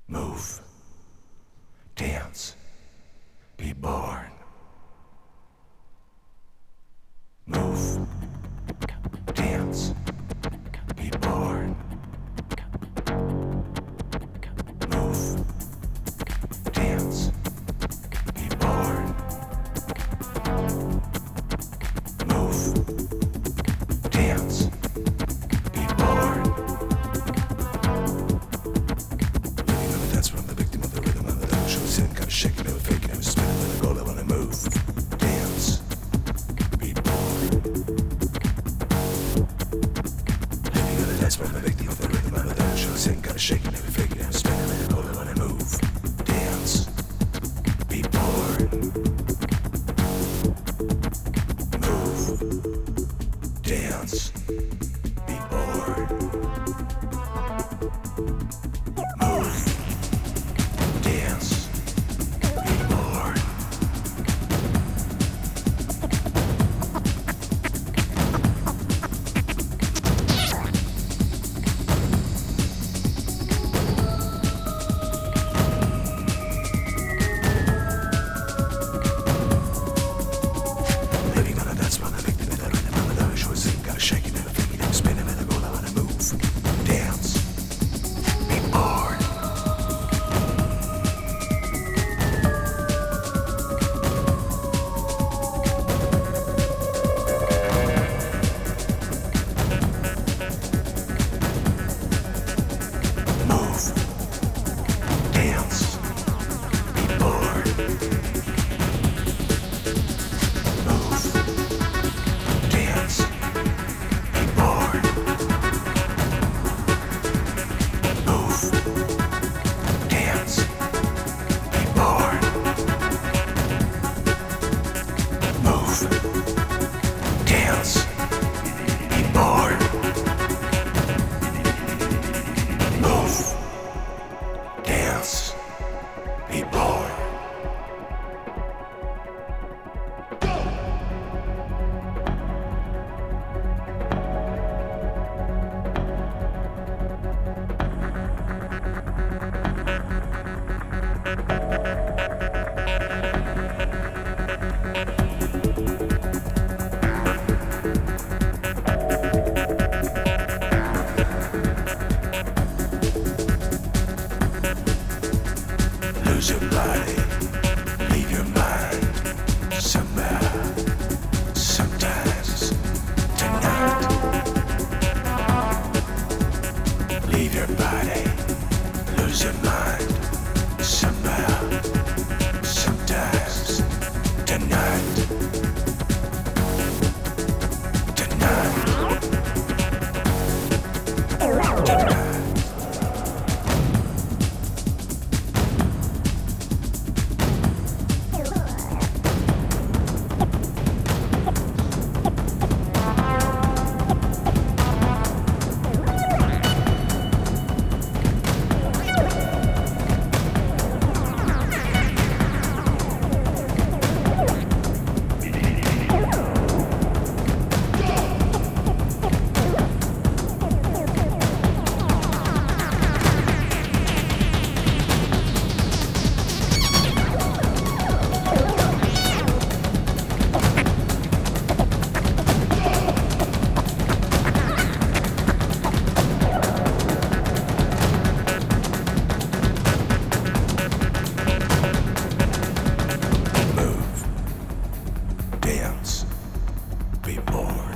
Move, dance, be born. Move, dance, be born. Move, dance, be born. Move, dance, be born. Living on the dance from the victim of the rhythm of the dance. Show sin, gotta shake it, never fake it, never spin it, let it go, I wanna move. Dance, be born. Living on the dance from the victim of the rhythm of the dance. Show sin, gotta shake it, never fake it, never spin it, let it go, I wanna move. Dance, be born. Move, dance, be born. Move, dance, be born. Living on a dance floor, the victim of the rhythm of the dance. Show sin, gotta shake it, never fake it, never spin it, let it go, I wanna move. Dance, be born. Move, dance, be born. Move, dance, be born. Move, dance, be born. Move, dance, be born. Move, dance, be born. Lose your body, leave your mind. Somehow, sometimes, tonight. Leave your body, lose your mind. Somehow, sometimes, tonight. Tonight. Tonight. Move, dance, be born.